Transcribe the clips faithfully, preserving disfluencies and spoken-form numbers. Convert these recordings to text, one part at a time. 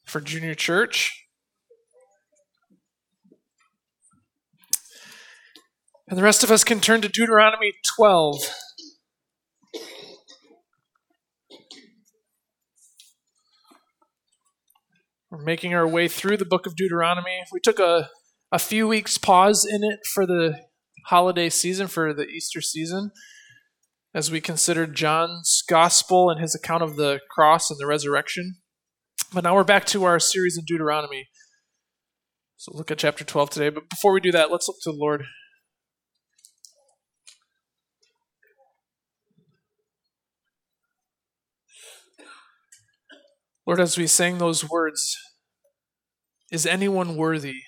for junior church. And the rest of us can turn to Deuteronomy twelve. We're making our way through the book of Deuteronomy. We took a, a few weeks pause in it for the holiday season, for the Easter season, as we considered John's gospel and his account of the cross and the resurrection. But now we're back to our series in Deuteronomy. So look at chapter twelve today. But before we do that, let's look to the Lord. Lord, as we sang those words, is anyone worthy?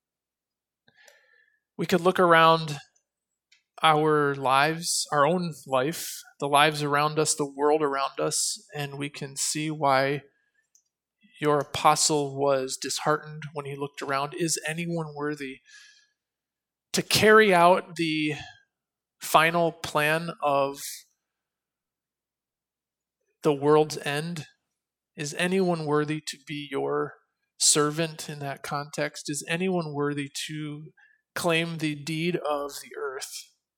We could look around our lives, our own life, the lives around us, the world around us, and we can see why your apostle was disheartened when he looked around. Is anyone worthy to carry out the final plan of the world's end? Is anyone worthy to be your servant in that context? Is anyone worthy to claim the deed of the earth?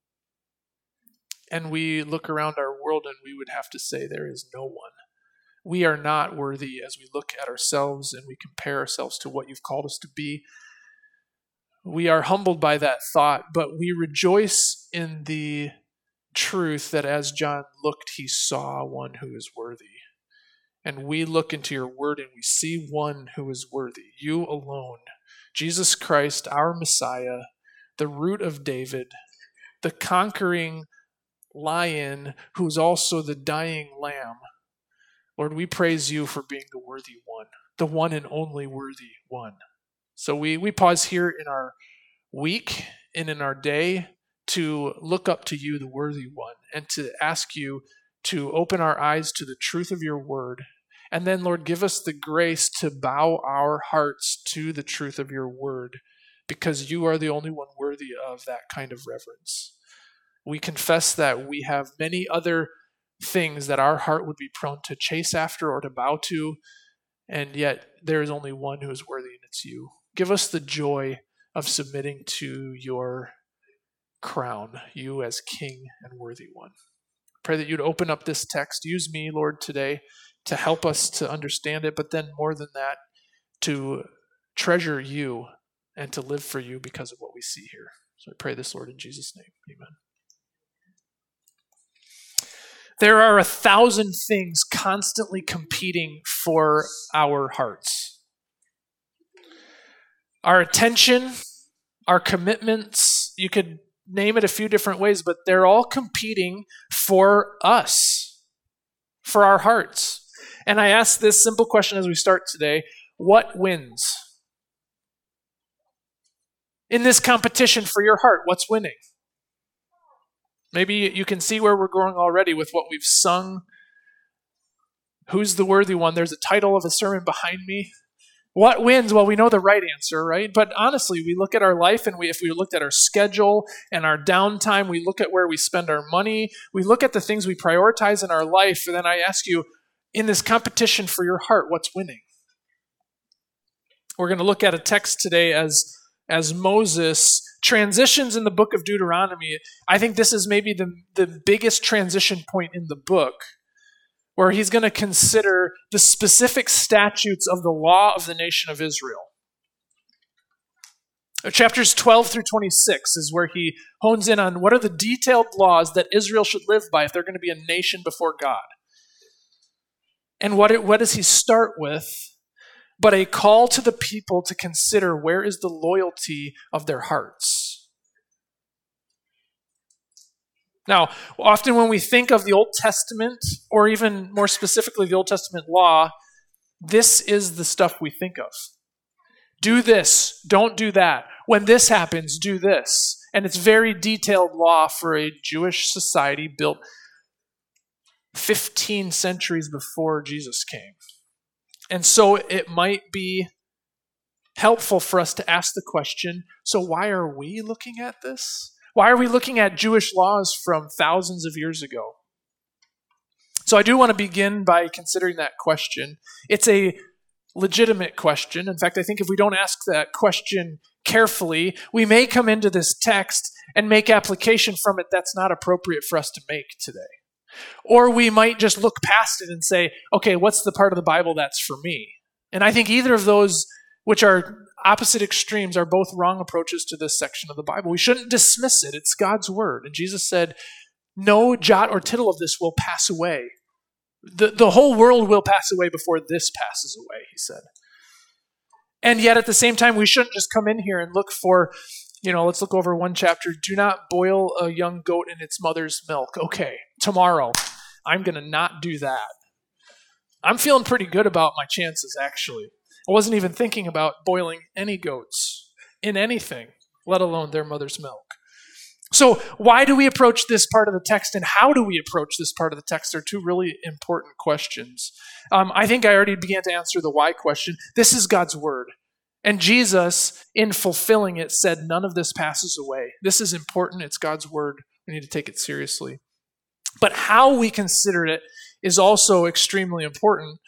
And we look around our world and we would have to say there is no one. We are not worthy as we look at ourselves and we compare ourselves to what you've called us to be. We are humbled by that thought, but we rejoice in the truth that as John looked, he saw one who is worthy. And we look into your word and we see one who is worthy, you alone, Jesus Christ, our Messiah, the root of David, the conquering lion who's also the dying lamb. Lord, we praise you for being the worthy one, the one and only worthy one. So we, we pause here in our week and in our day to look up to you, the worthy one, and to ask you to open our eyes to the truth of your word. And then, Lord, give us the grace to bow our hearts to the truth of your word, because you are the only one worthy of that kind of reverence. We confess that we have many other things that our heart would be prone to chase after or to bow to, and yet there is only one who is worthy, and it's you. Give us the joy of submitting to your crown, you as King and worthy one. Pray that you'd open up this text. Use me, Lord, today to help us to understand it, but then more than that, to treasure you and to live for you because of what we see here. So I pray this, Lord, in Jesus' name. Amen. There are a thousand things constantly competing for our hearts. Our attention, our commitments, you could name it a few different ways, but they're all competing for us, for our hearts. And I ask this simple question as we start today: what wins? In this competition for your heart, what's winning? Maybe you can see where we're going already with what we've sung. Who's the worthy one? There's a title of a sermon behind me. What wins? Well, we know the right answer, right? But honestly, we look at our life, and we, if we looked at our schedule and our downtime, we look at where we spend our money, we look at the things we prioritize in our life, and then I ask you, in this competition for your heart, what's winning? We're going to look at a text today as, as Moses transitions in the book of Deuteronomy. I think this is maybe the, the biggest transition point in the book, where he's going to consider the specific statutes of the law of the nation of Israel. Chapters twelve through twenty-six is where he hones in on what are the detailed laws that Israel should live by if they're going to be a nation before God. And what, it, what does he start with? But a call to the people to consider where is the loyalty of their hearts. Now, often when we think of the Old Testament, or even more specifically the Old Testament law, this is the stuff we think of. Do this, don't do that. When this happens, do this. And it's very detailed law for a Jewish society built fifteen centuries before Jesus came. And so it might be helpful for us to ask the question, so why are we looking at this? Why are we looking at Jewish laws from thousands of years ago? So I do want to begin by considering that question. It's a legitimate question. In fact, I think if we don't ask that question carefully, we may come into this text and make application from it that's not appropriate for us to make today. Or we might just look past it and say, okay, what's the part of the Bible that's for me? And I think either of those, which are opposite extremes, are both wrong approaches to this section of the Bible. We shouldn't dismiss it. It's God's word. And Jesus said, no jot or tittle of this will pass away. The, the whole world will pass away before this passes away, he said. And yet at the same time, we shouldn't just come in here and look for, you know, let's look over one chapter. Do not boil a young goat in its mother's milk. Okay, tomorrow, I'm going to not do that. I'm feeling pretty good about my chances, actually. I wasn't even thinking about boiling any goats in anything, let alone their mother's milk. So why do we approach this part of the text, and how do we approach this part of the text? Are two really important questions. Um, I think I already began to answer the why question. This is God's word. And Jesus, in fulfilling it, said none of this passes away. This is important. It's God's word. We need to take it seriously. But how we consider it is also extremely important,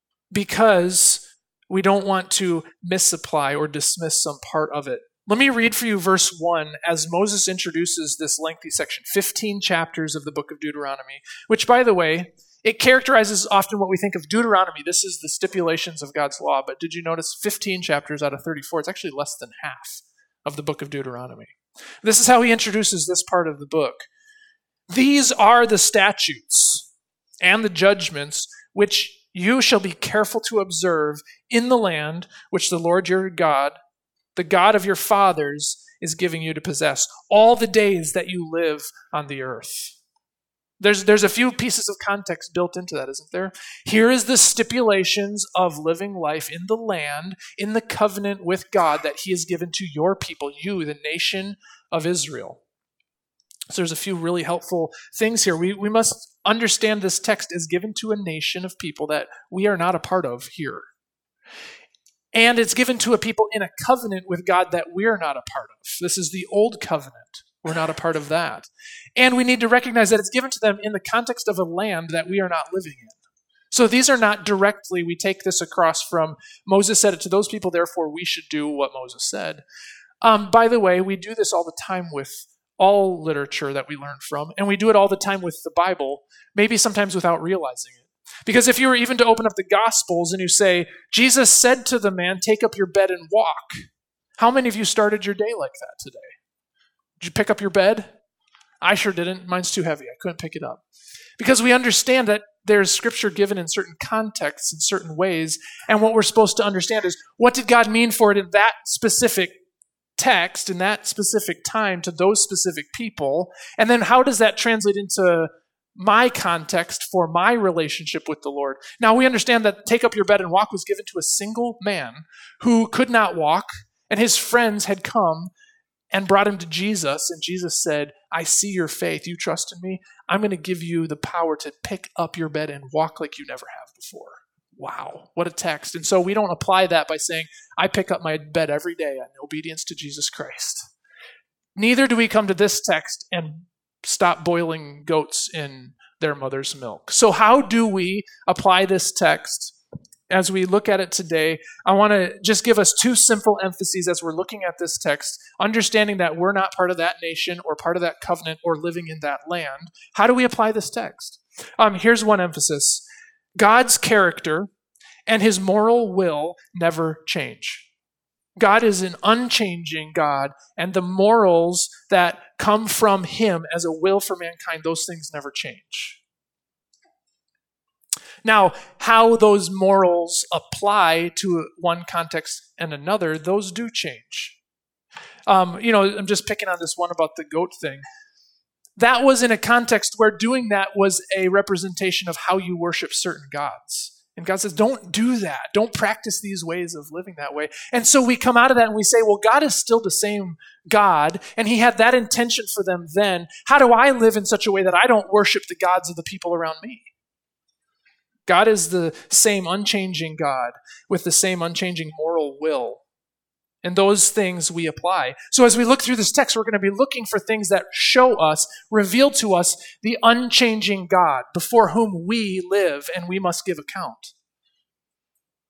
because we don't want to misapply or dismiss some part of it. Let me read for you verse one as Moses introduces this lengthy section, fifteen chapters of the book of Deuteronomy, which, by the way, it characterizes often what we think of Deuteronomy. This is the stipulations of God's law, but did you notice fifteen chapters out of thirty-four? It's actually less than half of the book of Deuteronomy. This is how he introduces this part of the book. These are the statutes and the judgments which you shall be careful to observe in the land which the Lord your God, the God of your fathers, is giving you to possess all the days that you live on the earth. There's, there's a few pieces of context built into that, isn't there? Here is the stipulations of living life in the land, in the covenant with God that he has given to your people, you, the nation of Israel. So there's a few really helpful things here. We, we must understand this text as given to a nation of people that we are not a part of here. And it's given to a people in a covenant with God that we're not a part of. This is the old covenant. We're not a part of that. And we need to recognize that it's given to them in the context of a land that we are not living in. So these are not directly, we take this across from Moses said it to those people, therefore we should do what Moses said. Um, by the way, we do this all the time with all literature that we learn from, and we do it all the time with the Bible, maybe sometimes without realizing it. Because if you were even to open up the Gospels and you say, Jesus said to the man, take up your bed and walk. How many of you started your day like that today? Did you pick up your bed? I sure didn't. Mine's too heavy. I couldn't pick it up. Because we understand that there's scripture given in certain contexts, in certain ways, and what we're supposed to understand is, what did God mean for it in that specific text, in that specific time, to those specific people? And then how does that translate into my context for my relationship with the Lord? Now, we understand that take up your bed and walk was given to a single man who could not walk, and his friends had come and brought him to Jesus, and Jesus said, I see your faith. You trust in me. I'm going to give you the power to pick up your bed and walk like you never have before. Wow, what a text. And so we don't apply that by saying, I pick up my bed every day in obedience to Jesus Christ. Neither do we come to this text and stop boiling goats in their mother's milk. So how do we apply this text as we look at it today? I want to just give us two simple emphases as we're looking at this text, understanding that we're not part of that nation or part of that covenant or living in that land. How do we apply this text? Um, here's one emphasis. God's character and his moral will never change. God is an unchanging God, and the morals that come from him as a will for mankind, those things never change. Now, how those morals apply to one context and another, those do change. Um, you know, I'm just picking on this one about the goat thing. That was in a context where doing that was a representation of how you worship certain gods. And God says, don't do that. Don't practice these ways of living that way. And so we come out of that and we say, well, God is still the same God, and he had that intention for them then. How do I live in such a way that I don't worship the gods of the people around me? God is the same unchanging God with the same unchanging moral will. And those things we apply. So as we look through this text, we're going to be looking for things that show us, reveal to us the unchanging God before whom we live and we must give account.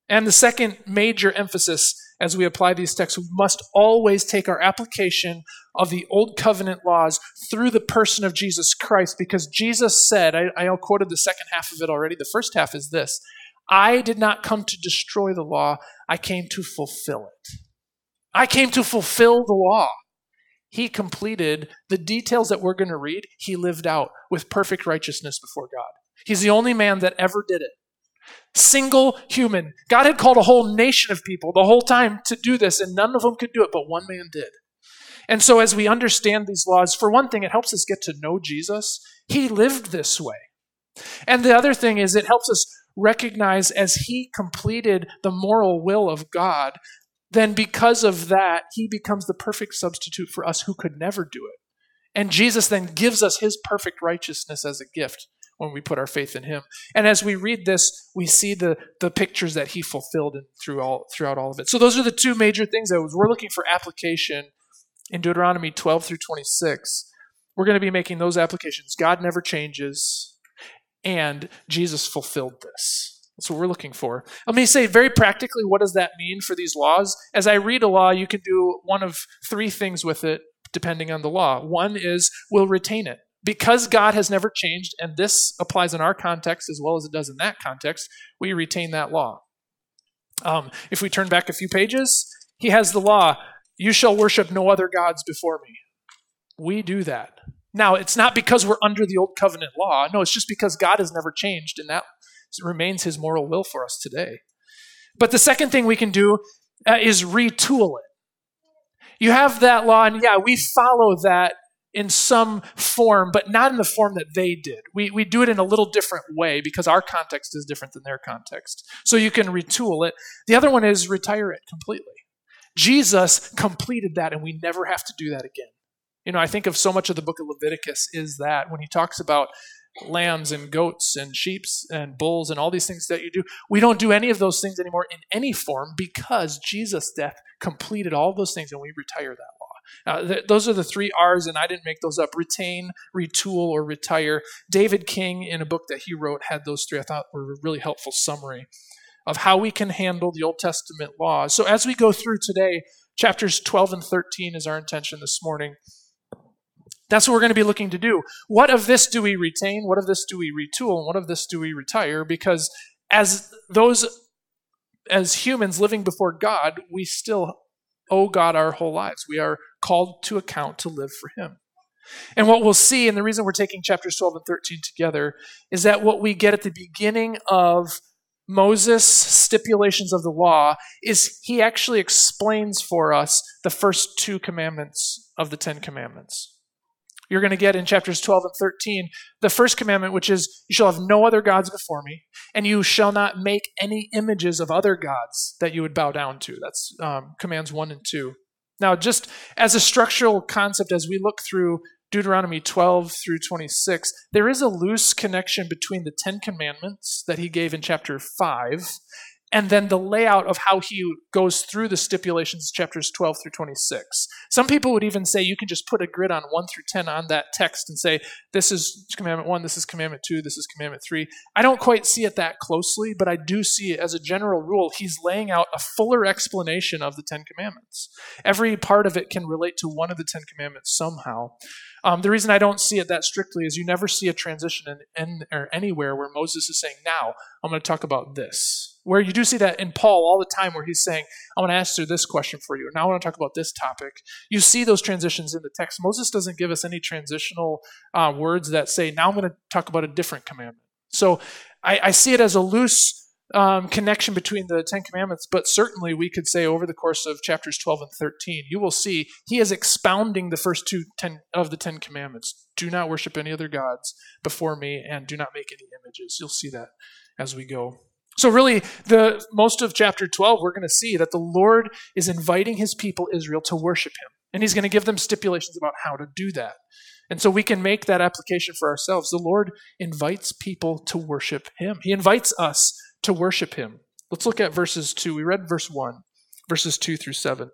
And the second major emphasis as we apply these texts, we must always take our application of the Old Covenant laws through the person of Jesus Christ, because Jesus said, I, I quoted the second half of it already, the first half is this: I did not come to destroy the law, I came to fulfill it. I came to fulfill the law. He completed the details that we're going to read, he lived out with perfect righteousness before God. He's the only man that ever did it. Single human. God had called a whole nation of people the whole time to do this, and none of them could do it, but one man did. And so as we understand these laws, for one thing, it helps us get to know Jesus. He lived this way. And the other thing is it helps us recognize as he completed the moral will of God, then because of that, he becomes the perfect substitute for us who could never do it. And Jesus then gives us his perfect righteousness as a gift when we put our faith in him. And as we read this, we see the, the pictures that he fulfilled in, through all, throughout all of it. So those are the two major things that we're looking for application in Deuteronomy twelve through twenty-six. We're going to be making those applications. God never changes, and Jesus fulfilled this. That's what we're looking for. Let me say very practically, what does that mean for these laws? As I read a law, you can do one of three things with it, depending on the law. One is we'll retain it. Because God has never changed, and this applies in our context as well as it does in that context, we retain that law. Um, if we turn back a few pages, he has the law, you shall worship no other gods before me. We do that. Now, it's not because we're under the old covenant law. No, it's just because God has never changed, and that remains his moral will for us today. But the second thing we can do uh, is retool it. You have that law, and yeah, we follow that in some form, but not in the form that they did. We we do it in a little different way because our context is different than their context. So you can retool it. The other one is retire it completely. Jesus completed that, and we never have to do that again. You know, I think of so much of the book of Leviticus is that when he talks about lambs and goats and sheep and bulls and all these things that you do, we don't do any of those things anymore in any form because Jesus' death completed all those things, and we retire that law. Uh, th- those are the three R's, and I didn't make those up: retain, retool, or retire. David King, in a book that he wrote, had those three. I thought were a really helpful summary of how we can handle the Old Testament laws. So as we go through today, chapters twelve and thirteen is our intention this morning. That's what we're going to be looking to do. What of this do we retain? What of this do we retool? And what of this do we retire? Because as those, as humans living before God, we still owe God our whole lives. We are called to account to live for him. And what we'll see, and the reason we're taking chapters twelve and thirteen together, is that what we get at the beginning of Moses' stipulations of the law is he actually explains for us the first two commandments of the Ten Commandments. You're going to get in chapters twelve and thirteen the first commandment, which is, you shall have no other gods before me, and you shall not make any images of other gods that you would bow down to. That's um, commands one and two. Now, just as a structural concept, as we look through Deuteronomy twelve through twenty-six, there is a loose connection between the Ten Commandments that he gave in chapter five and then the layout of how he goes through the stipulations, chapters twelve through twenty-six. Some people would even say you can just put a grid on one through ten on that text and say, this is commandment one, this is commandment two, this is commandment three. I don't quite see it that closely, but I do see it as a general rule. He's laying out a fuller explanation of the Ten Commandments. Every part of it can relate to one of the Ten Commandments somehow. Um, the reason I don't see it that strictly is you never see a transition in, in or anywhere where Moses is saying, now I'm going to talk about this. Where you do see that in Paul all the time where he's saying, I want to answer this question for you. Now I want to talk about this topic. You see those transitions in the text. Moses doesn't give us any transitional uh, words that say, now I'm going to talk about a different commandment. So I, I see it as a loose um, connection between the Ten Commandments, but certainly we could say over the course of chapters twelve and thirteen, you will see he is expounding the first two ten, of the Ten Commandments. Do not worship any other gods before me, and do not make any images. You'll see that as we go. So really, the most of chapter twelve, we're going to see that the Lord is inviting his people, Israel, to worship him. And he's going to give them stipulations about how to do that. And so we can make that application for ourselves. The Lord invites people to worship him. He invites us to worship him. Let's look at verses two. We read verse one, verses two through seven.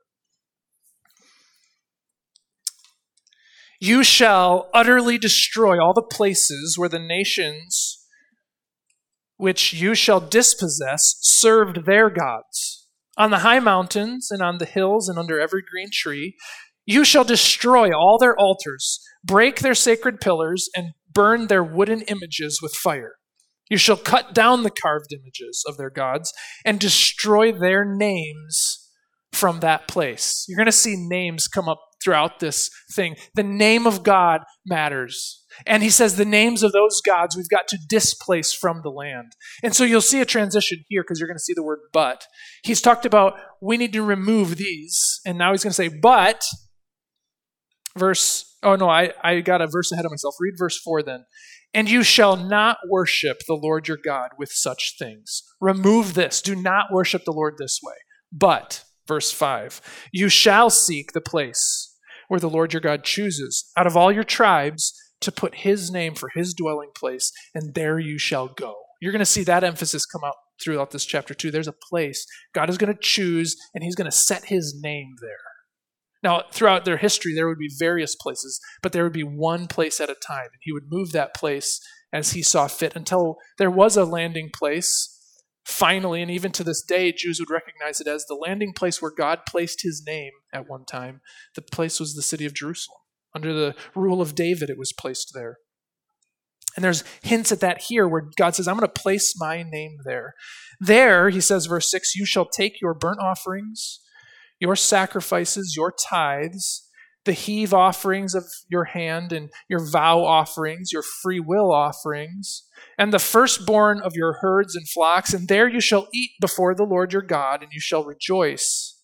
You shall utterly destroy all the places where the nations which you shall dispossess, served their gods. On the high mountains and on the hills and under every green tree, you shall destroy all their altars, break their sacred pillars, and burn their wooden images with fire. You shall cut down the carved images of their gods and destroy their names from that place. You're going to see names come up throughout this thing. The name of God matters. And he says the names of those gods we've got to displace from the land. And so you'll see a transition here because you're going to see the word but. He's talked about we need to remove these. And now he's going to say, but, verse, oh no, I, I got a verse ahead of myself. Read verse four then. And you shall not worship the Lord your God with such things. Remove this. Do not worship the Lord this way. But, verse five, you shall seek the place where the Lord your God chooses out of all your tribes to put his name for his dwelling place, and there you shall go. You're going to see that emphasis come out throughout this chapter too. There's a place God is going to choose, and he's going to set his name there. Now, throughout their history, there would be various places, but there would be one place at a time, and he would move that place as he saw fit until there was a landing place. Finally, and even to this day, Jews would recognize it as the landing place where God placed his name at one time. The place was the city of Jerusalem. Under the rule of David, it was placed there. And there's hints at that here where God says, I'm going to place my name there. There, he says, verse six, you shall take your burnt offerings, your sacrifices, your tithes, the heave offerings of your hand and your vow offerings, your free will offerings, and the firstborn of your herds and flocks, and there you shall eat before the Lord your God, and you shall rejoice.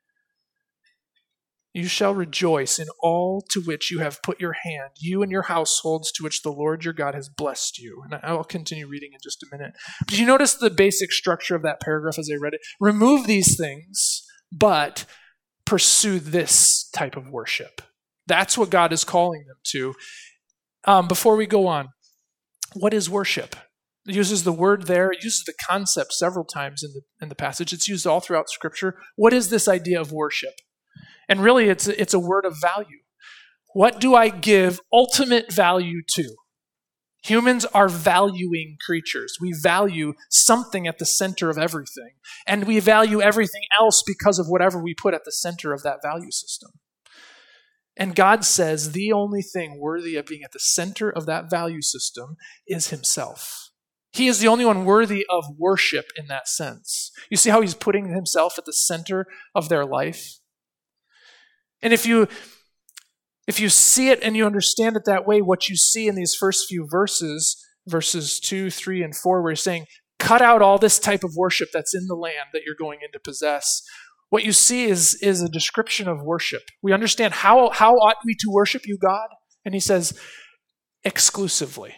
You shall rejoice in all to which you have put your hand, you and your households to which the Lord your God has blessed you. And I'll continue reading in just a minute. Did you notice the basic structure of that paragraph as I read it? Remove these things, but pursue this type of worship. That's what God is calling them to. Um, before we go on, what is worship? It uses the word there. It uses the concept several times in the in the passage. It's used all throughout Scripture. What is this idea of worship? And really, it's a, it's a word of value. What do I give ultimate value to? Humans are valuing creatures. We value something at the center of everything. And we value everything else because of whatever we put at the center of that value system. And God says the only thing worthy of being at the center of that value system is himself. He is the only one worthy of worship in that sense. You see how he's putting himself at the center of their life? And if you if you see it and you understand it that way, what you see in these first few verses, verses two, three, and four, where he's saying, cut out all this type of worship that's in the land that you're going in to possess. What you see is, is a description of worship. We understand how, how ought we to worship you, God? And he says, exclusively.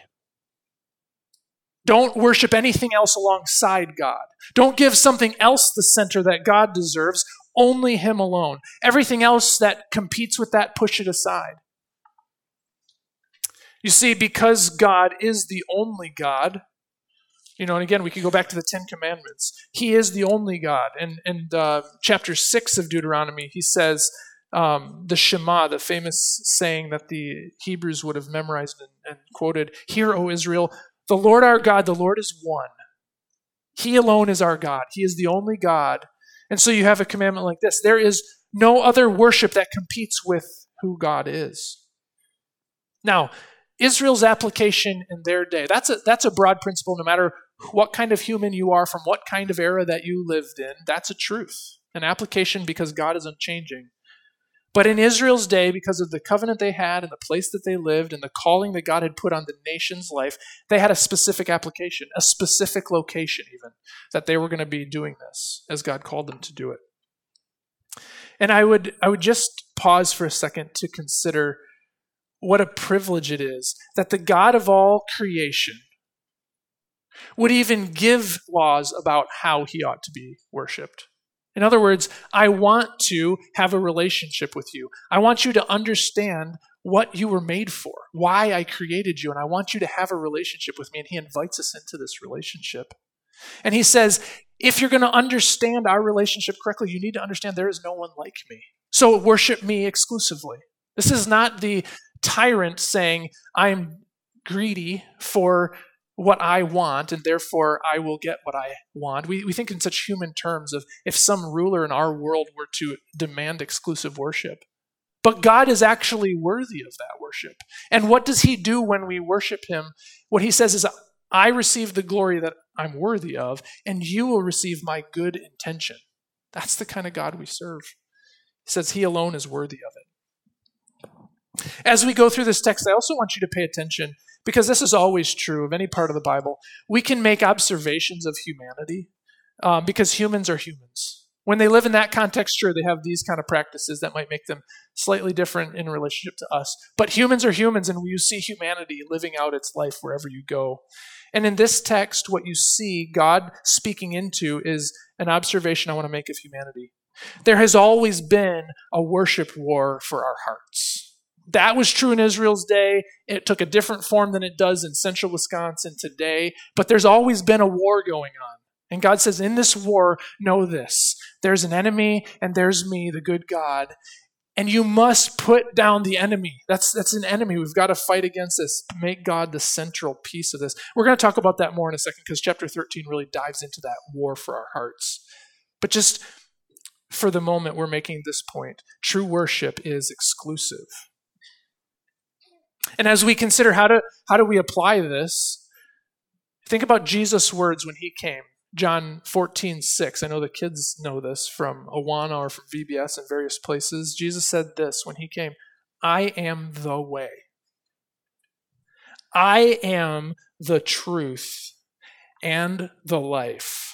Don't worship anything else alongside God. Don't give something else the center that God deserves. Only him alone. Everything else that competes with that, push it aside. You see, because God is the only God, you know, and again, we could go back to the Ten Commandments. He is the only God. And in uh, chapter six of Deuteronomy, he says um, the Shema, the famous saying that the Hebrews would have memorized and, and quoted, "Hear, O Israel, the Lord our God, the Lord is one. He alone is our God. He is the only God." And so you have a commandment like this. There is no other worship that competes with who God is. Now, Israel's application in their day, that's a, that's a broad principle no matter what kind of human you are, from what kind of era that you lived in. That's a truth, an application because God is unchanging. But in Israel's day, because of the covenant they had and the place that they lived and the calling that God had put on the nation's life, they had a specific application, a specific location even, that they were going to be doing this as God called them to do it. And I would, I would just pause for a second to consider what a privilege it is that the God of all creation would even give laws about how he ought to be worshipped. In other words, I want to have a relationship with you. I want you to understand what you were made for, why I created you, and I want you to have a relationship with me. And he invites us into this relationship. And he says, if you're going to understand our relationship correctly, you need to understand there is no one like me. So worship me exclusively. This is not the tyrant saying, I'm greedy for what I want, and therefore I will get what I want. We, we think in such human terms of if some ruler in our world were to demand exclusive worship. But God is actually worthy of that worship. And what does he do when we worship him? What he says is, I receive the glory that I'm worthy of, and you will receive my good intention. That's the kind of God we serve. He says he alone is worthy of it. As we go through this text, I also want you to pay attention, because this is always true of any part of the Bible. We can make observations of humanity um, because humans are humans. When they live in that context, sure, they have these kind of practices that might make them slightly different in relationship to us. But humans are humans, and you see humanity living out its life wherever you go. And in this text, what you see God speaking into is an observation I want to make of humanity. There has always been a worship war for our hearts. That was true in Israel's day. It took a different form than it does in central Wisconsin today. But there's always been a war going on. And God says, in this war, know this. There's an enemy, and there's me, the good God. And you must put down the enemy. That's, that's an enemy. We've got to fight against this. Make God the central piece of this. We're going to talk about that more in a second, because chapter thirteen really dives into that war for our hearts. But just for the moment, we're making this point. True worship is exclusive. And as we consider how to how do we apply this, think about Jesus' words when he came. John fourteen six. I know the kids know this from Awana or from V B S and various places. Jesus said this when he came, I am the way. I am the truth and the life.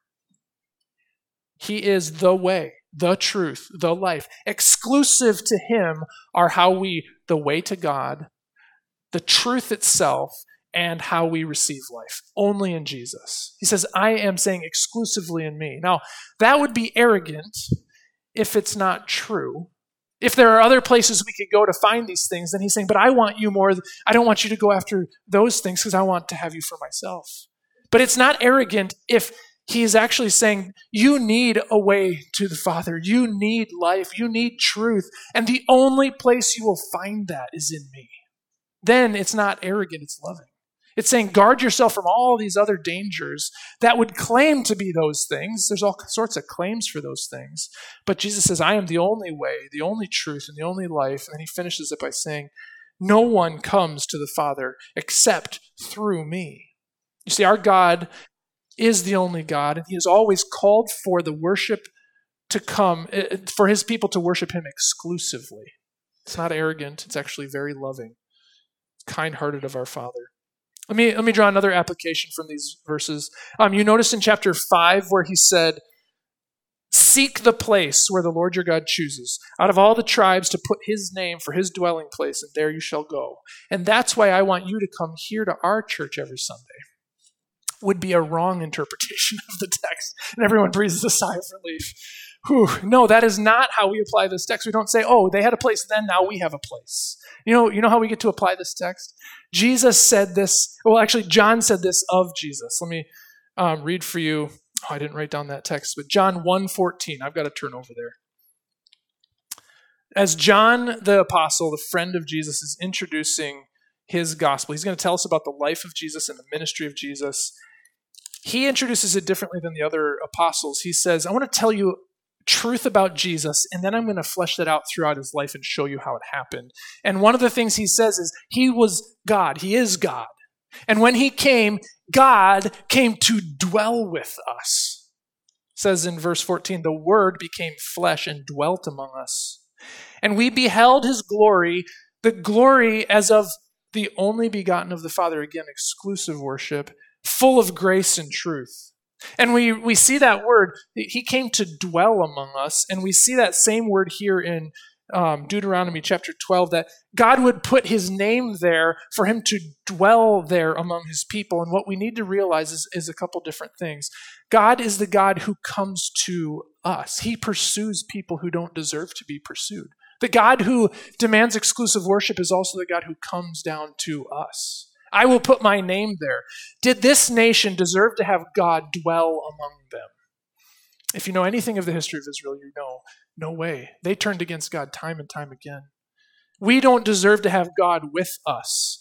He is the way, the truth, the life. Exclusive to him are how we, the way to God, the truth itself, and how we receive life. Only in Jesus. He says, I am saying exclusively in me. Now, that would be arrogant if it's not true. If there are other places we could go to find these things, then he's saying, but I want you more. I don't want you to go after those things because I want to have you for myself. But it's not arrogant if he's actually saying, you need a way to the Father. You need life. You need truth. And the only place you will find that is in me. Then it's not arrogant, it's loving. It's saying guard yourself from all these other dangers that would claim to be those things. There's all sorts of claims for those things. But Jesus says, I am the only way, the only truth, and the only life. And then he finishes it by saying, no one comes to the Father except through me. You see, our God is the only God, and he has always called for the worship to come, for his people to worship him exclusively. It's not arrogant. It's actually very loving. It's kind-hearted of our Father. Let me, let me draw another application from these verses. Um, you notice in chapter five where he said, seek the place where the Lord your God chooses out of all the tribes to put his name for his dwelling place, and there you shall go. And that's why I want you to come here to our church every Sunday. Would be a wrong interpretation of the text. And everyone breathes a sigh of relief. Whew. No, that is not how we apply this text. We don't say, oh, they had a place then, now we have a place. You know, you know how we get to apply this text? Jesus said this, well, actually, John said this of Jesus. Let me um, read for you. Oh, I didn't write down that text, but John one fourteen. I've got to turn over there. As John the apostle, the friend of Jesus, is introducing his gospel, he's going to tell us about the life of Jesus and the ministry of Jesus. He introduces it differently than the other apostles. He says, I want to tell you truth about Jesus, and then I'm going to flesh that out throughout his life and show you how it happened. And one of the things he says is, he was God. He is God. And when he came, God came to dwell with us. It says in verse fourteen, the Word became flesh and dwelt among us. And we beheld his glory, the glory as of the only begotten of the Father. Again, exclusive worship, full of grace and truth. And we, we see that word, he came to dwell among us, and we see that same word here in um, Deuteronomy chapter twelve, that God would put his name there for him to dwell there among his people. And what we need to realize is, is a couple different things. God is the God who comes to us. He pursues people who don't deserve to be pursued. The God who demands exclusive worship is also the God who comes down to us. I will put my name there. Did this nation deserve to have God dwell among them? If you know anything of the history of Israel, you know, no way. They turned against God time and time again. We don't deserve to have God with us.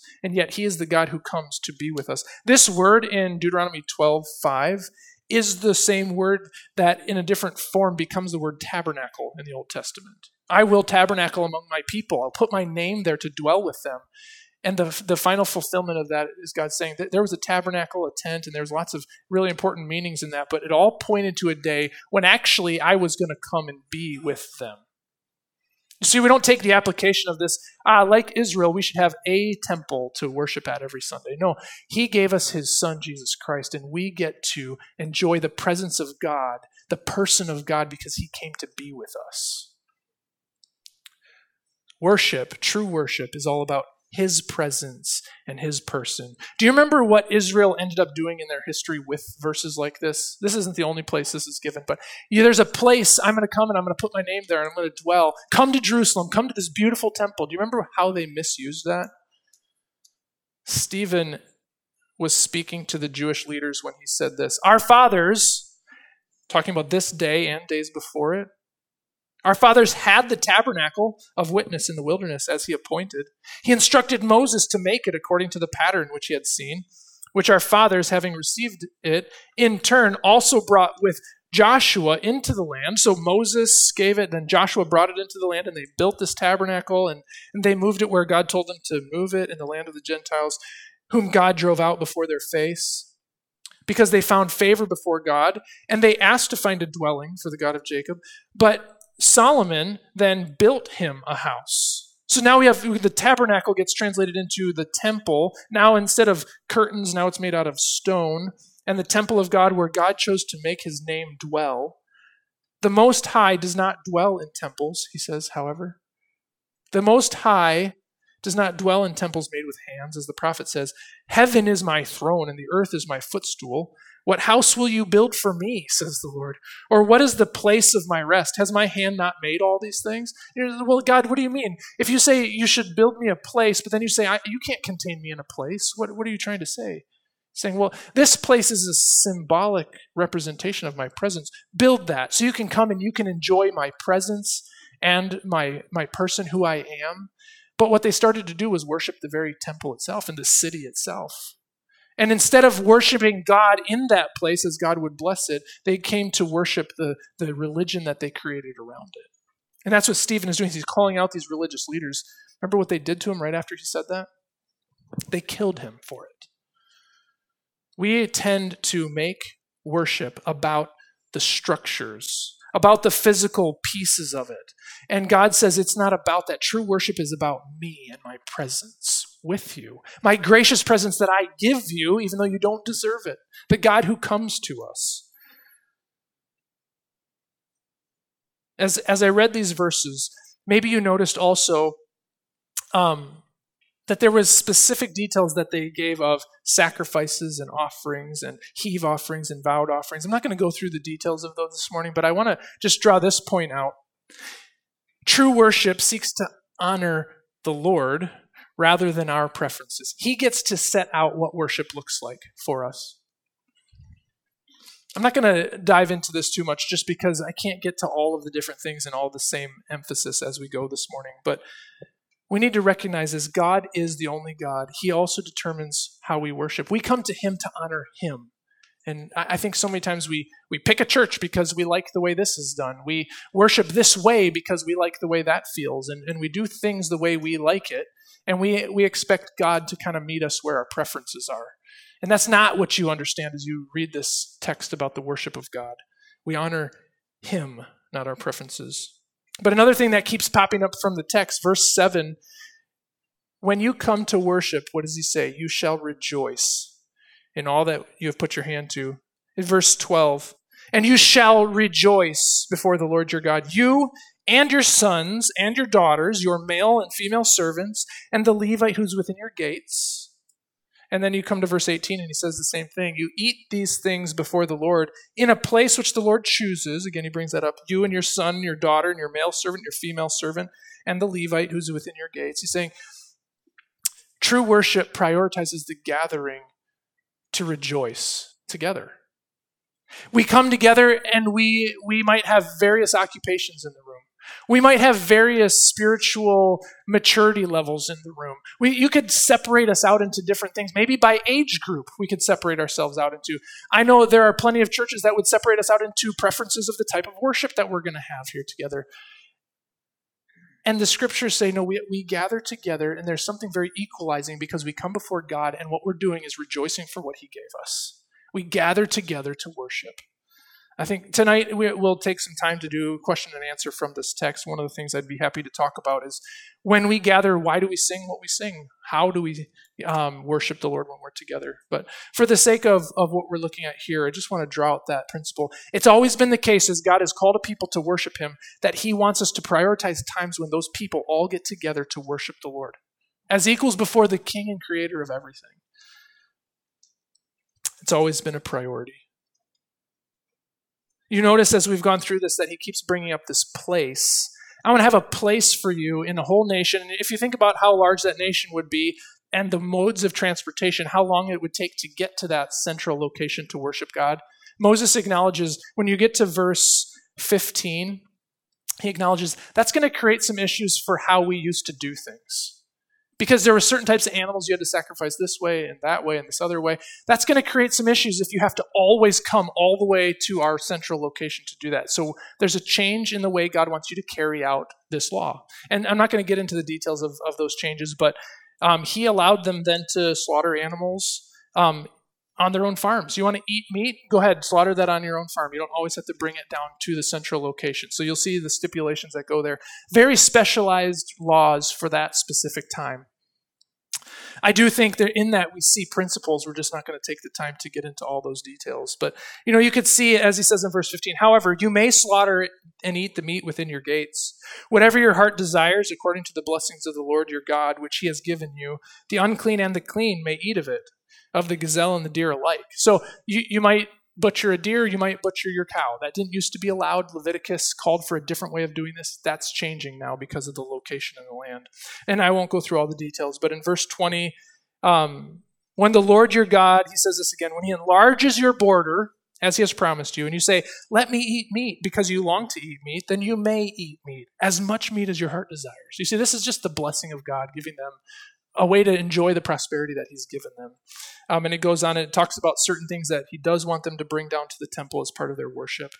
and yet he is the God who comes to be with us. This word in Deuteronomy twelve five is the same word that in a different form becomes the word tabernacle in the Old Testament. I will tabernacle among my people. I'll put my name there to dwell with them. And the, the final fulfillment of that is God saying that there was a tabernacle, a tent, and there's lots of really important meanings in that, but it all pointed to a day when actually I was going to come and be with them. You see, we don't take the application of this, ah, like Israel, we should have a temple to worship at every Sunday. No, he gave us his son, Jesus Christ, and we get to enjoy the presence of God, the person of God, because he came to be with us. Worship, true worship, is all about his presence and his person. Do you remember what Israel ended up doing in their history with verses like this? This isn't the only place this is given, but yeah, there's a place I'm going to come and I'm going to put my name there and I'm going to dwell. Come to Jerusalem. Come to this beautiful temple. Do you remember how they misused that? Stephen was speaking to the Jewish leaders when he said this. Our fathers, talking about this day and days before it, our fathers had the tabernacle of witness in the wilderness as he appointed. He instructed Moses to make it according to the pattern which he had seen, which our fathers, having received it, in turn also brought with Joshua into the land. So Moses gave it, then Joshua brought it into the land, and they built this tabernacle, and, and they moved it where God told them to move it in the land of the Gentiles, whom God drove out before their face, because they found favor before God, and they asked to find a dwelling for the God of Jacob. But Solomon then built him a house. So now we have the tabernacle gets translated into the temple. Now instead of curtains, now it's made out of stone. And the temple of God where God chose to make his name dwell. The Most High does not dwell in temples, he says, however. The Most High does not dwell in temples made with hands, as the prophet says, heaven is my throne and the earth is my footstool. What house will you build for me, says the Lord? Or what is the place of my rest? Has my hand not made all these things? Well, God, what do you mean? If you say you should build me a place, but then you say, I, you can't contain me in a place, what, what are you trying to say? Saying, well, this place is a symbolic representation of my presence. Build that so you can come and you can enjoy my presence and my, my person, who I am. But what they started to do was worship the very temple itself and the city itself. And instead of worshiping God in that place as God would bless it, they came to worship the, the religion that they created around it. And that's what Stephen is doing. He's calling out these religious leaders. Remember what they did to him right after he said that? They killed him for it. We tend to make worship about the structures, about the physical pieces of it. And God says it's not about that. True worship is about me and my presence with you. My gracious presence that I give you, even though you don't deserve it. The God who comes to us. As, as I read these verses, maybe you noticed also um, that there was specific details that they gave of sacrifices and offerings and heave offerings and vowed offerings. I'm not going to go through the details of those this morning, but I want to just draw this point out. True worship seeks to honor the Lord rather than our preferences. He gets to set out what worship looks like for us. I'm not going to dive into this too much just because I can't get to all of the different things and all the same emphasis as we go this morning. But we need to recognize as God is the only God, he also determines how we worship. We come to him to honor him. And I think so many times we, we pick a church because we like the way this is done. We worship this way because we like the way that feels. And, and we do things the way we like it. And we, we expect God to kind of meet us where our preferences are. And that's not what you understand as you read this text about the worship of God. We honor him, not our preferences. But another thing that keeps popping up from the text, verse seven, when you come to worship, what does he say? You shall rejoice in all that you have put your hand to. In verse twelve, and you shall rejoice before the Lord your God, you and your sons and your daughters, your male and female servants, and the Levite who's within your gates. And then you come to verse eighteen and he says the same thing. You eat these things before the Lord in a place which the Lord chooses. Again, he brings that up. You and your son, your daughter, and your male servant, your female servant, and the Levite who's within your gates. He's saying true worship prioritizes the gathering to rejoice together. We come together and we we might have various occupations in the room. We might have various spiritual maturity levels in the room. We, you could separate us out into different things. Maybe by age group, we could separate ourselves out into. I know there are plenty of churches that would separate us out into preferences of the type of worship that we're going to have here together. And the scriptures say, no, we, we gather together, and there's something very equalizing because we come before God, and what we're doing is rejoicing for what he gave us. We gather together to worship. I think tonight we, we'll take some time to do question and answer from this text. One of the things I'd be happy to talk about is when we gather, why do we sing what we sing? How do we um, worship the Lord when we're together? But for the sake of, of what we're looking at here, I just want to draw out that principle. It's always been the case as God has called a people to worship him that he wants us to prioritize times when those people all get together to worship the Lord as equals before the King and Creator of everything. It's always been a priority. You notice as we've gone through this that he keeps bringing up this place. I want to have a place for you in the whole nation. And if you think about how large that nation would be and the modes of transportation, how long it would take to get to that central location to worship God, Moses acknowledges when you get to verse fifteen, he acknowledges that's going to create some issues for how we used to do things. Because there were certain types of animals you had to sacrifice this way and that way and this other way. That's going to create some issues if you have to always come all the way to our central location to do that. So there's a change in the way God wants you to carry out this law. And I'm not going to get into the details of, of those changes, but um, he allowed them then to slaughter animals um, on their own farms. You want to eat meat? Go ahead, slaughter that on your own farm. You don't always have to bring it down to the central location. So you'll see the stipulations that go there. Very specialized laws for that specific time. I do think that in that we see principles. We're just not going to take the time to get into all those details. But, you know, you could see, as he says in verse fifteen, however, you may slaughter and eat the meat within your gates. Whatever your heart desires, according to the blessings of the Lord your God, which he has given you, the unclean and the clean may eat of it, of the gazelle and the deer alike. So you, you might butcher a deer, you might butcher your cow. That didn't used to be allowed. Leviticus called for a different way of doing this. That's changing now because of the location of the land. And I won't go through all the details, but in verse twenty, um, when the Lord your God, he says this again, when he enlarges your border, as he has promised you, and you say, let me eat meat because you long to eat meat, then you may eat meat, as much meat as your heart desires. You see, this is just the blessing of God, giving them a way to enjoy the prosperity that he's given them. Um, and it goes on and it talks about certain things that he does want them to bring down to the temple as part of their worship.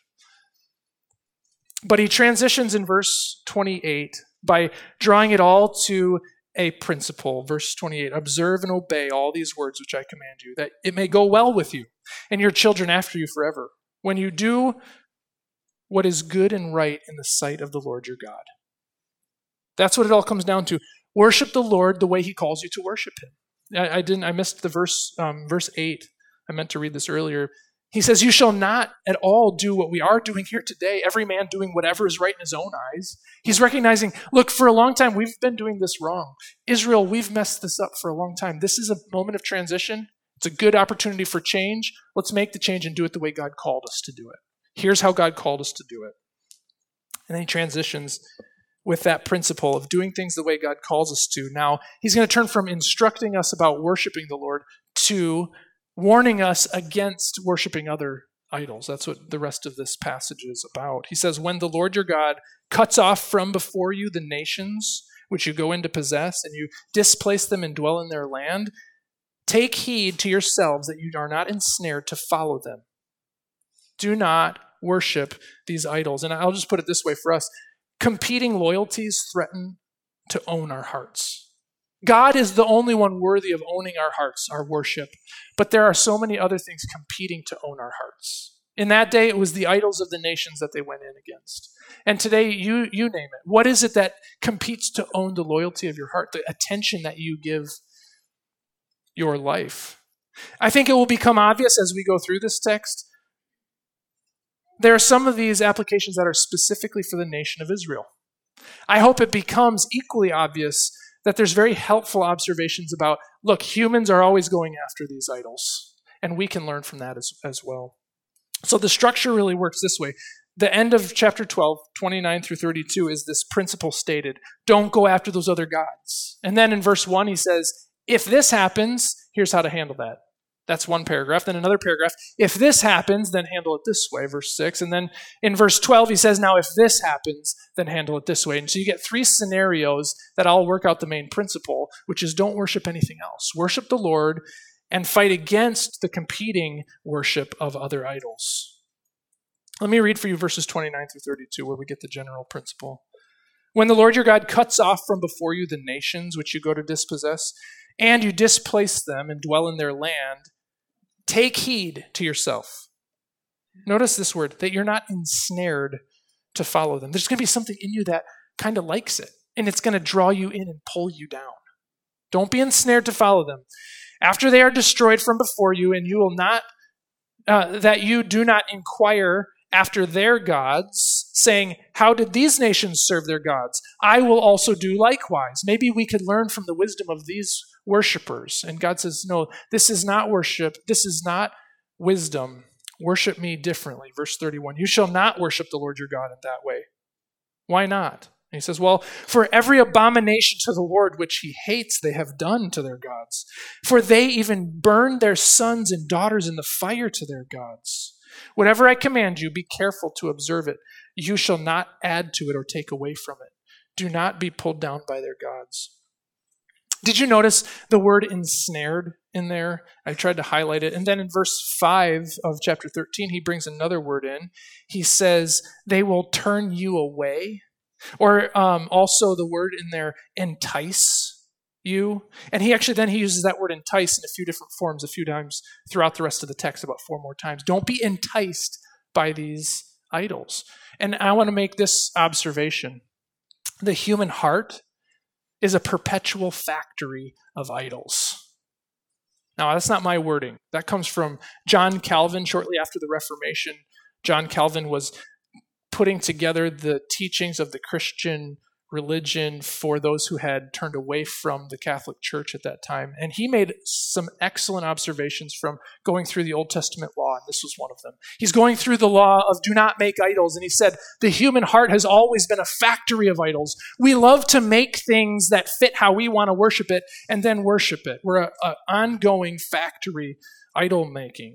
But he transitions in verse twenty-eight by drawing it all to a principle. Verse twenty-eight, observe and obey all these words which I command you, that it may go well with you and your children after you forever, when you do what is good and right in the sight of the Lord your God. That's what it all comes down to. Worship the Lord the way he calls you to worship him. I, I didn't. I missed the verse, um, verse eight. I meant to read this earlier. He says, you shall not at all do what we are doing here today, every man doing whatever is right in his own eyes. He's recognizing, look, for a long time, we've been doing this wrong. Israel, we've messed this up for a long time. This is a moment of transition. It's a good opportunity for change. Let's make the change and do it the way God called us to do it. Here's how God called us to do it. And then he transitions with that principle of doing things the way God calls us to. Now, he's going to turn from instructing us about worshiping the Lord to warning us against worshiping other idols. That's what the rest of this passage is about. He says, when the Lord your God cuts off from before you the nations which you go in to possess, and you displace them and dwell in their land, take heed to yourselves that you are not ensnared to follow them. Do not worship these idols. And I'll just put it this way for us. Competing loyalties threaten to own our hearts. God is the only one worthy of owning our hearts, our worship. But there are so many other things competing to own our hearts. In that day, it was the idols of the nations that they went in against. And today, you you name it. What is it that competes to own the loyalty of your heart, the attention that you give your life? I think it will become obvious as we go through this text. There are some of these applications that are specifically for the nation of Israel. I hope it becomes equally obvious that there's very helpful observations about, look, humans are always going after these idols, and we can learn from that as, as well. So the structure really works this way. The end of chapter twelve, twenty-nine through thirty-two, is this principle stated. Don't go after those other gods. And then in verse one, he says, if this happens, here's how to handle that. That's one paragraph. Then another paragraph, if this happens, then handle it this way, verse six. And then in verse twelve, he says, now if this happens, then handle it this way. And so you get three scenarios that all work out the main principle, which is don't worship anything else. Worship the Lord and fight against the competing worship of other idols. Let me read for you verses twenty-nine through thirty-two, where we get the general principle. When the Lord your God cuts off from before you the nations which you go to dispossess, and you displace them and dwell in their land, take heed to yourself. Notice this word, that you're not ensnared to follow them. There's going to be something in you that kind of likes it, and it's going to draw you in and pull you down. Don't be ensnared to follow them. After they are destroyed from before you, and you will not, uh, that you do not inquire after their gods, saying, how did these nations serve their gods? I will also do likewise. Maybe we could learn from the wisdom of these worshipers. And God says, no, this is not worship. This is not wisdom. Worship me differently. Verse thirty-one, you shall not worship the Lord your God in that way. Why not? And he says, well, for every abomination to the Lord which he hates, they have done to their gods. For they even burn their sons and daughters in the fire to their gods. Whatever I command you, be careful to observe it. You shall not add to it or take away from it. Do not be pulled down by their gods. Did you notice the word ensnared in there? I tried to highlight it. And then in verse five of chapter thirteen, he brings another word in. He says, they will turn you away. Or um, also the word in there, entice you. And he actually then he uses that word entice in a few different forms a few times throughout the rest of the text, about four more times. Don't be enticed by these idols. And I want to make this observation. The human heart is a perpetual factory of idols. Now, that's not my wording. That comes from John Calvin shortly after the Reformation. John Calvin was putting together the teachings of the Christian religion for those who had turned away from the Catholic Church at that time. And he made some excellent observations from going through the Old Testament law, and this was one of them. He's going through the law of do not make idols, and he said, the human heart has always been a factory of idols. We love to make things that fit how we want to worship it and then worship it. We're an ongoing factory idol making.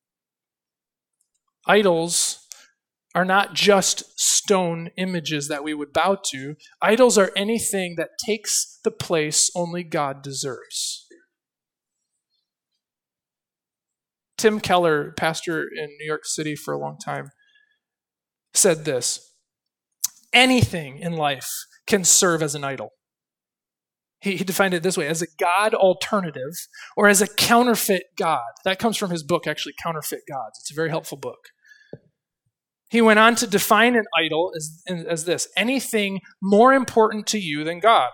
Idols are not just stone images that we would bow to. Idols are anything that takes the place only God deserves. Tim Keller, pastor in New York City for a long time, said this: anything in life can serve as an idol. He, he defined it this way, as a God alternative or as a counterfeit God. That comes from his book, actually, Counterfeit Gods. It's a very helpful book. He went on to define an idol as, as this: anything more important to you than God.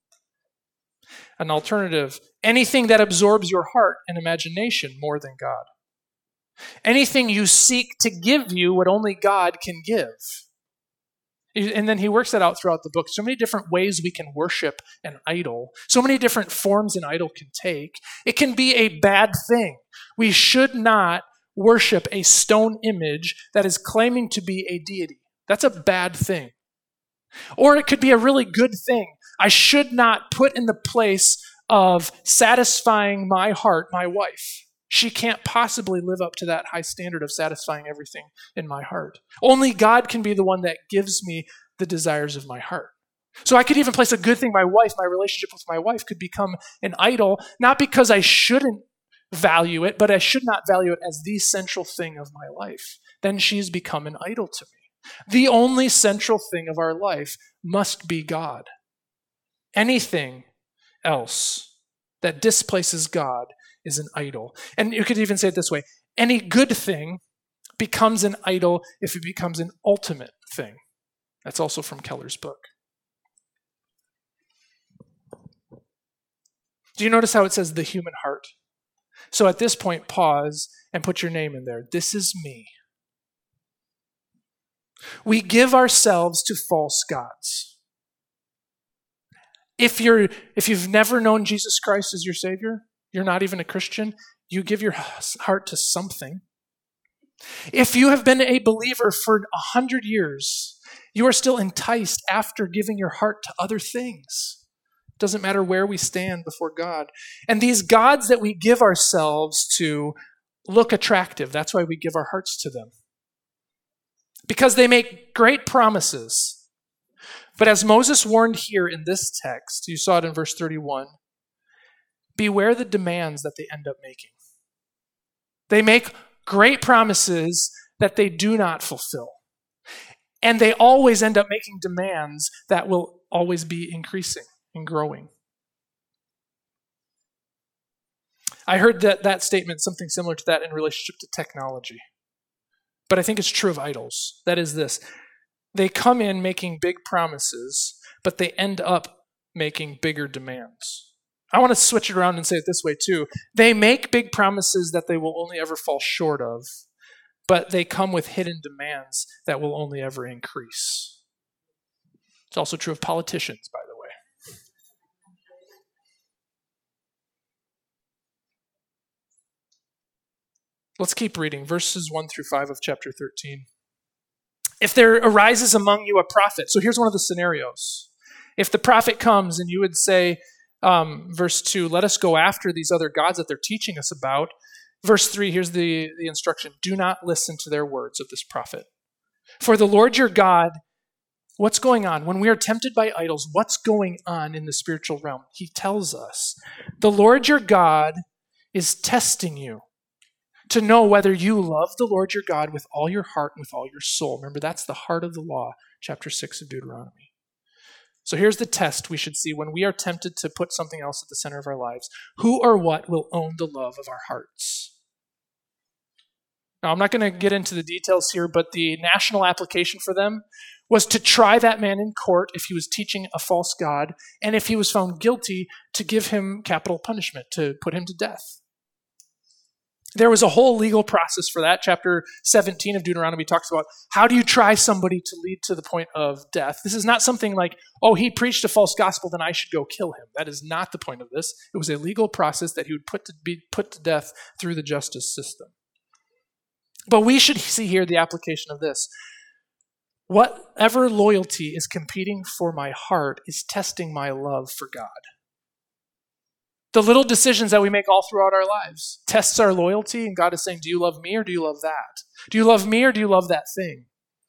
An alternative: anything that absorbs your heart and imagination more than God. Anything you seek to give you what only God can give. And then he works that out throughout the book. So many different ways we can worship an idol. So many different forms an idol can take. It can be a bad thing. We should not worship a stone image that is claiming to be a deity. That's a bad thing. Or it could be a really good thing. I should not put in the place of satisfying my heart my wife. She can't possibly live up to that high standard of satisfying everything in my heart. Only God can be the one that gives me the desires of my heart. So I could even place a good thing, my wife, my relationship with my wife could become an idol, not because I shouldn't value it, but I should not value it as the central thing of my life. Then she's become an idol to me. The only central thing of our life must be God. Anything else that displaces God is an idol. And you could even say it this way: any good thing becomes an idol if it becomes an ultimate thing. That's also from Keller's book. Do you notice how it says the human heart? So at this point, pause and put your name in there. This is me. We give ourselves to false gods. If you're, if you've never known Jesus Christ as your Savior, you're not even a Christian, you give your heart to something. If you have been a believer for a hundred years, you are still enticed after giving your heart to other things. Doesn't matter where we stand before God. And these gods that we give ourselves to look attractive. That's why we give our hearts to them. Because they make great promises. But as Moses warned here in this text, you saw it in verse thirty-one, beware the demands that they end up making. They make great promises that they do not fulfill. And they always end up making demands that will always be increasing and growing. I heard that, that statement, something similar to that, in relationship to technology. But I think it's true of idols. That is this. They come in making big promises, but they end up making bigger demands. I want to switch it around and say it this way too. They make big promises that they will only ever fall short of, but they come with hidden demands that will only ever increase. It's also true of politicians, by the way. Let's keep reading, verses one through five of chapter thirteen. If there arises among you a prophet, so here's one of the scenarios. If the prophet comes and you would say, um, verse two, let us go after these other gods that they're teaching us about. Verse three, here's the, the instruction. Do not listen to their words of this prophet. For the Lord your God, what's going on? When we are tempted by idols, what's going on in the spiritual realm? He tells us, the Lord your God is testing you to know whether you love the Lord your God with all your heart and with all your soul. Remember, that's the heart of the law, chapter six of Deuteronomy. So here's the test we should see when we are tempted to put something else at the center of our lives. Who or what will own the love of our hearts? Now, I'm not going to get into the details here, but the national application for them was to try that man in court if he was teaching a false god, and if he was found guilty, to give him capital punishment, to put him to death. There was a whole legal process for that. Chapter seventeen of Deuteronomy talks about how do you try somebody to lead to the point of death. This is not something like, oh, he preached a false gospel, then I should go kill him. That is not the point of this. It was a legal process that he would put to be put to death through the justice system. But we should see here the application of this. Whatever loyalty is competing for my heart is testing my love for God. The little decisions that we make all throughout our lives tests our loyalty, and God is saying, do you love me or do you love that? Do you love me or do you love that thing?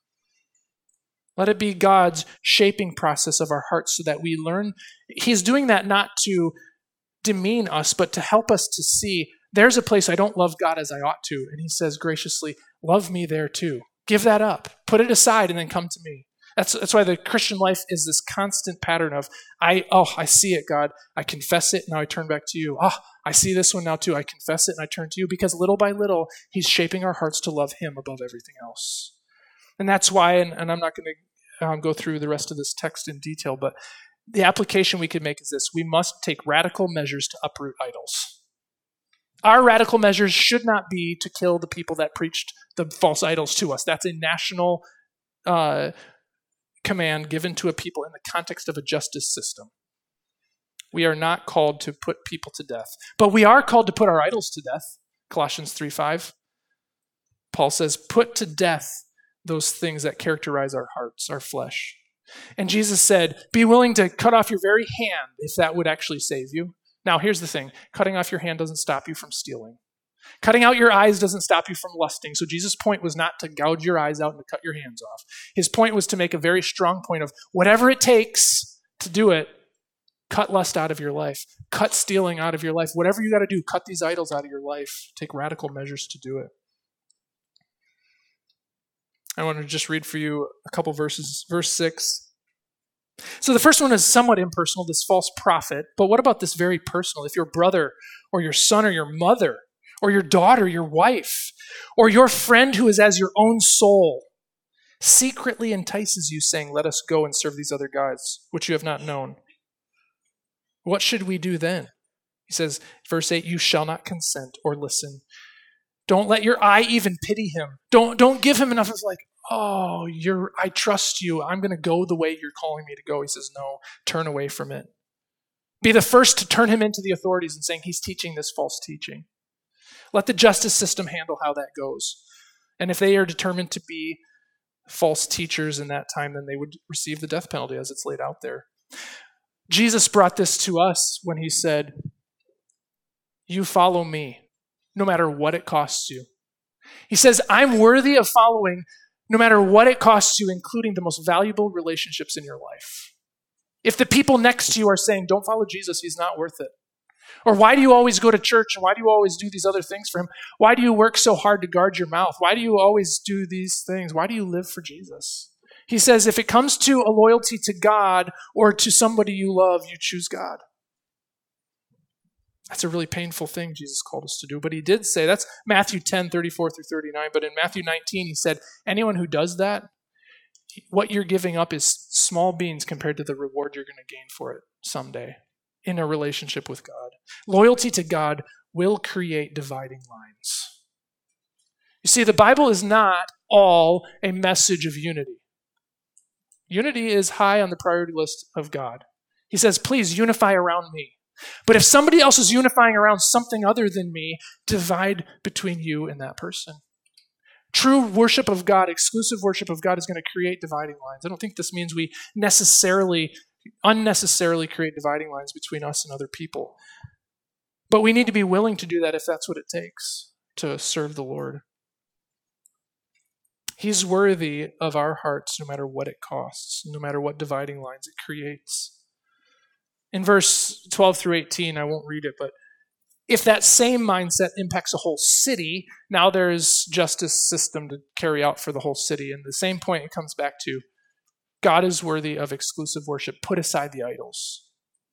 Let it be God's shaping process of our hearts so that we learn. He's doing that not to demean us, but to help us to see there's a place I don't love God as I ought to. And he says graciously, love me there too. Give that up. Put it aside and then come to me. That's that's why the Christian life is this constant pattern of, I oh, I see it, God. I confess it, now I turn back to you. Ah, oh, I see this one now too. I confess it and I turn to you. Because little by little, he's shaping our hearts to love him above everything else. And that's why, and, and I'm not going to um, go through the rest of this text in detail, but the application we could make is this. We must take radical measures to uproot idols. Our radical measures should not be to kill the people that preached the false idols to us. That's a national uh command given to a people in the context of a justice system. We are not called to put people to death, but we are called to put our idols to death. Colossians three five. Paul says, put to death those things that characterize our hearts, our flesh. And Jesus said, be willing to cut off your very hand if that would actually save you. Now, here's the thing. Cutting off your hand doesn't stop you from stealing. Cutting out your eyes doesn't stop you from lusting. So Jesus' point was not to gouge your eyes out and to cut your hands off. His point was to make a very strong point of whatever it takes to do it, cut lust out of your life. Cut stealing out of your life. Whatever you got to do, cut these idols out of your life. Take radical measures to do it. I want to just read for you a couple verses. Verse six. So the first one is somewhat impersonal, this false prophet. But what about this very personal? If your brother or your son or your mother or your daughter, your wife, or your friend who is as your own soul, secretly entices you, saying, let us go and serve these other gods, which you have not known. What should we do then? He says, verse eight, you shall not consent or listen. Don't let your eye even pity him. Don't, don't give him enough of like, oh, you're, I trust you. I'm going to go the way you're calling me to go. He says, no, turn away from it. Be the first to turn him into the authorities and saying he's teaching this false teaching. Let the justice system handle how that goes. And if they are determined to be false teachers in that time, then they would receive the death penalty as it's laid out there. Jesus brought this to us when he said, you follow me, no matter what it costs you. He says, I'm worthy of following no matter what it costs you, including the most valuable relationships in your life. If the people next to you are saying, don't follow Jesus, he's not worth it. Or why do you always go to church? And why do you always do these other things for him? Why do you work so hard to guard your mouth? Why do you always do these things? Why do you live for Jesus? He says, if it comes to a loyalty to God or to somebody you love, you choose God. That's a really painful thing Jesus called us to do. But he did say, that's Matthew ten, thirty-four through thirty-nine. But in Matthew nineteen, he said, anyone who does that, what you're giving up is small beans compared to the reward you're going to gain for it someday in a relationship with God. Loyalty to God will create dividing lines. You see, the Bible is not all a message of unity. Unity is high on the priority list of God. He says, please unify around me. But if somebody else is unifying around something other than me, divide between you and that person. True worship of God, exclusive worship of God is going to create dividing lines. I don't think this means we necessarily, unnecessarily create dividing lines between us and other people. But we need to be willing to do that if that's what it takes to serve the Lord. He's worthy of our hearts no matter what it costs, no matter what dividing lines it creates. In verse twelve through eighteen, I won't read it, but if that same mindset impacts a whole city, now there's justice system to carry out for the whole city. And the same point it comes back to, God is worthy of exclusive worship. Put aside the idols.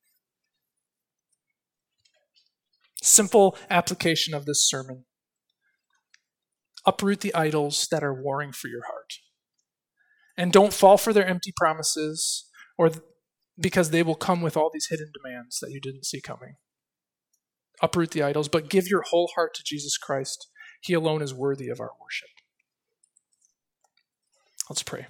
Simple application of this sermon. Uproot the idols that are warring for your heart. And don't fall for their empty promises, or th- because they will come with all these hidden demands that you didn't see coming. Uproot the idols, but give your whole heart to Jesus Christ. He alone is worthy of our worship. Let's pray.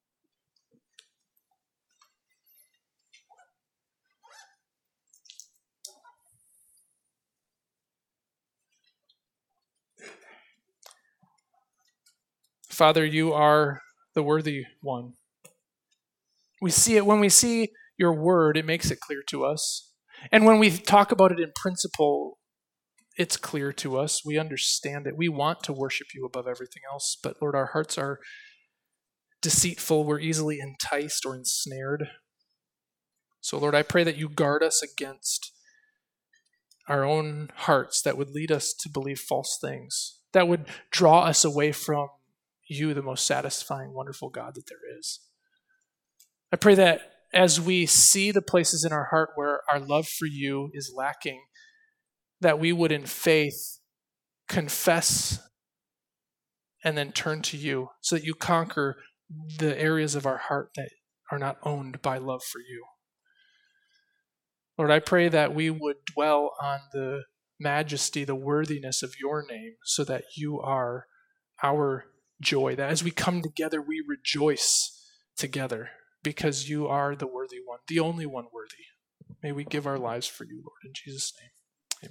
Father, you are the worthy one. We see it when we see your word, it makes it clear to us. And when we talk about it in principle, it's clear to us. We understand it. We want to worship you above everything else. But Lord, our hearts are deceitful. We're easily enticed or ensnared. So Lord, I pray that you guard us against our own hearts that would lead us to believe false things, that would draw us away from you, the most satisfying, wonderful God that there is. I pray that as we see the places in our heart where our love for you is lacking, that we would in faith confess and then turn to you so that you conquer the areas of our heart that are not owned by love for you. Lord, I pray that we would dwell on the majesty, the worthiness of your name so that you are our joy, that as we come together, we rejoice together because you are the worthy one, the only one worthy. May we give our lives for you, Lord, in Jesus' name.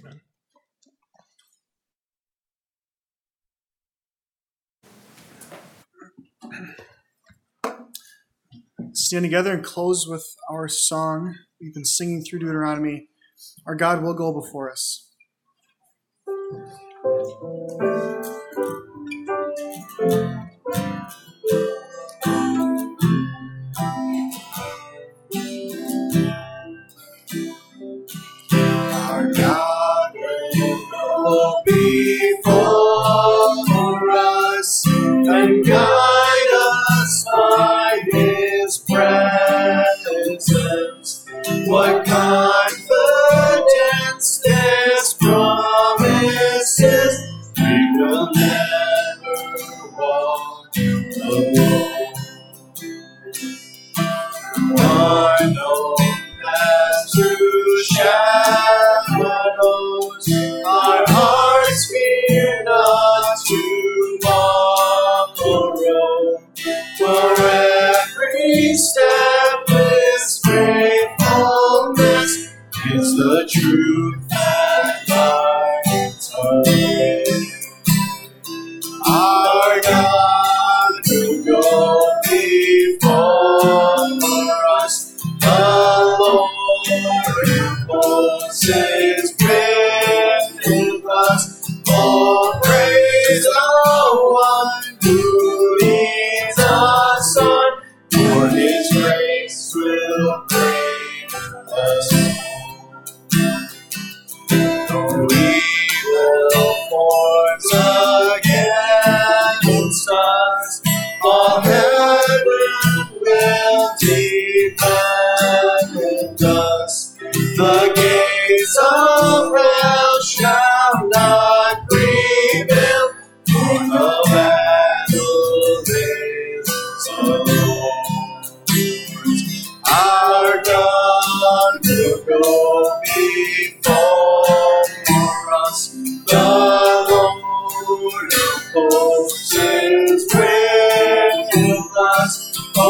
Amen. Stand together and close with our song. We've been singing through Deuteronomy. Our God will go before us. Our God will go before us and guide us by his presence. What confidence this promises, we will never walk alone. Our known path through shadows, our hearts fear not tomorrow. For every step is faithfulness, is the truth that guides our way. Our God will go before us, the Lord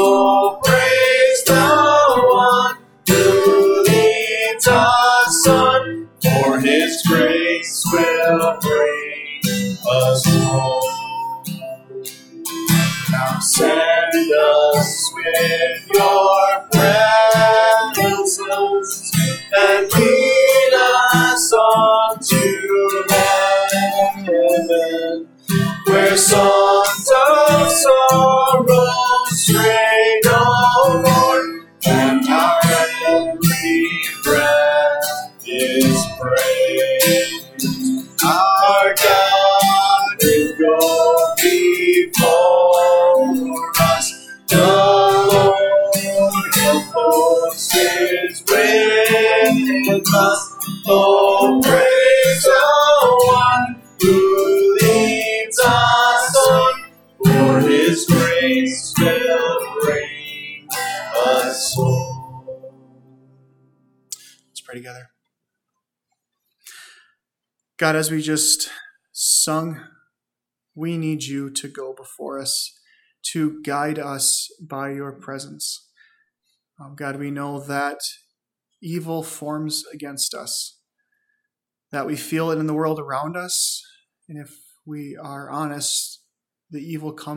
Oh, praise the one who leads us on, for his grace will bring us home. Now send us with your presence and lead us on to heaven, where songs of sorrow stray no more, and our every breath is praise. Our God will go before us. The Lord of hosts is with us. Oh, praise the one who leads us on, for his grace will bring us home. Let's pray together. God, as we just sung, we need you to go before us, to guide us by your presence. Um, God, we know that evil forms against us, that we feel it in the world around us, and if we are honest, the evil comes